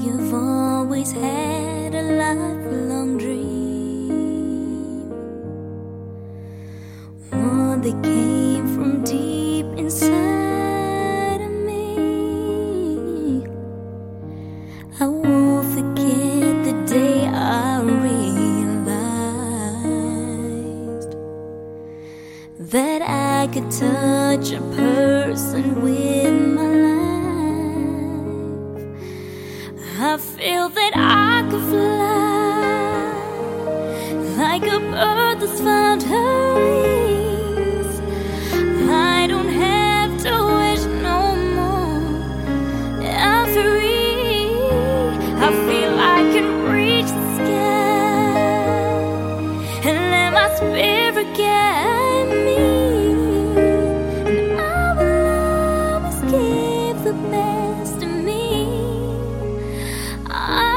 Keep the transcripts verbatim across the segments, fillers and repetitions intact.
you've always had a lifelong dream, one that came from deep inside of me. I won't forget the day I realized that I could touch a person with my life. I feel that I could fly like a bird that's found her wings. I don't have to wish no more. I'm free. I feel I can reach the sky and let my spirit guide me. And I will always give the best of me. I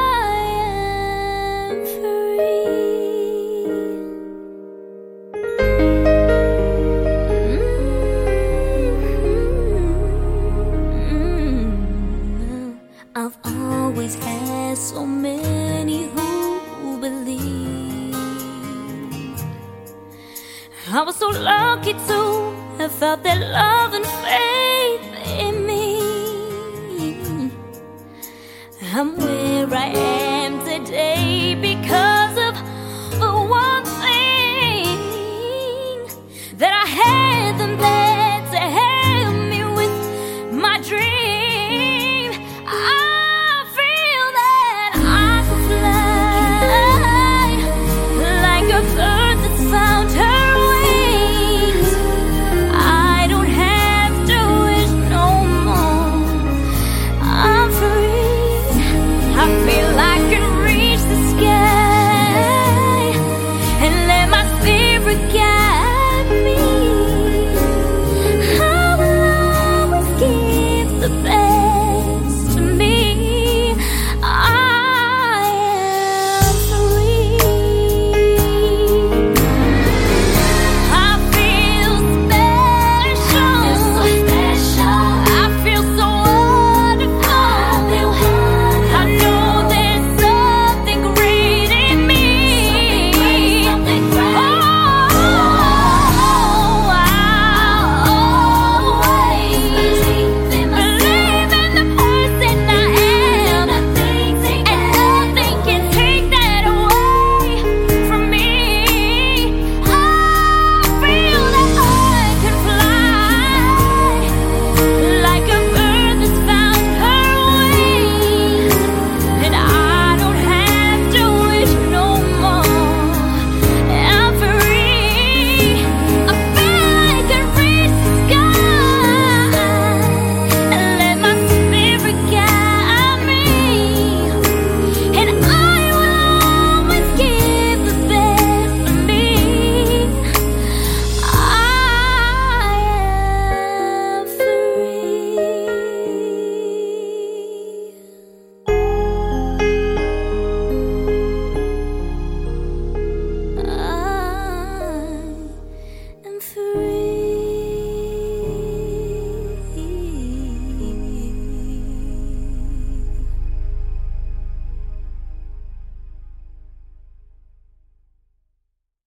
am free. Mm-hmm. I've always had so many who believe. I was so lucky to have felt that love and faith in me. I'm with